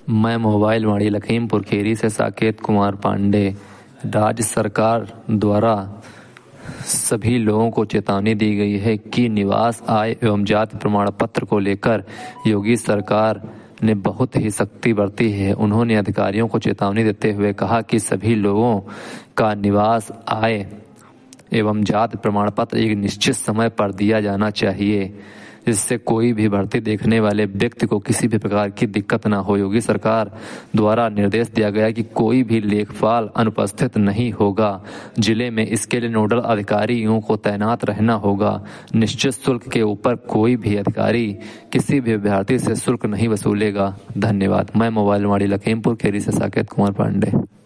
मैं मोबाइल वाणी लखीमपुर खीरी से साकेत कुमार पांडे। राज्य सरकार द्वारा सभी लोगों को चेतावनी दी गई है कि निवास, आय एवं जाति प्रमाण पत्र को लेकर योगी सरकार ने बहुत ही सख्ती बरती है। उन्होंने अधिकारियों को चेतावनी देते हुए कहा कि सभी लोगों का निवास, आय एवं जाति प्रमाण पत्र एक निश्चित समय पर दिया जाना चाहिए, जिससे कोई भी भर्ती देखने वाले व्यक्ति को किसी भी प्रकार की दिक्कत न हो। योगी सरकार द्वारा निर्देश दिया गया कि कोई भी लेखपाल अनुपस्थित नहीं होगा। जिले में इसके लिए नोडल अधिकारियों को तैनात रहना होगा। निश्चित शुल्क के ऊपर कोई भी अधिकारी किसी भी अभ्यर्थी से शुल्क नहीं वसूलेगा। धन्यवाद। मैं मोबाइल वाणी लखीमपुर खीरी से साकेत कुमार पांडे।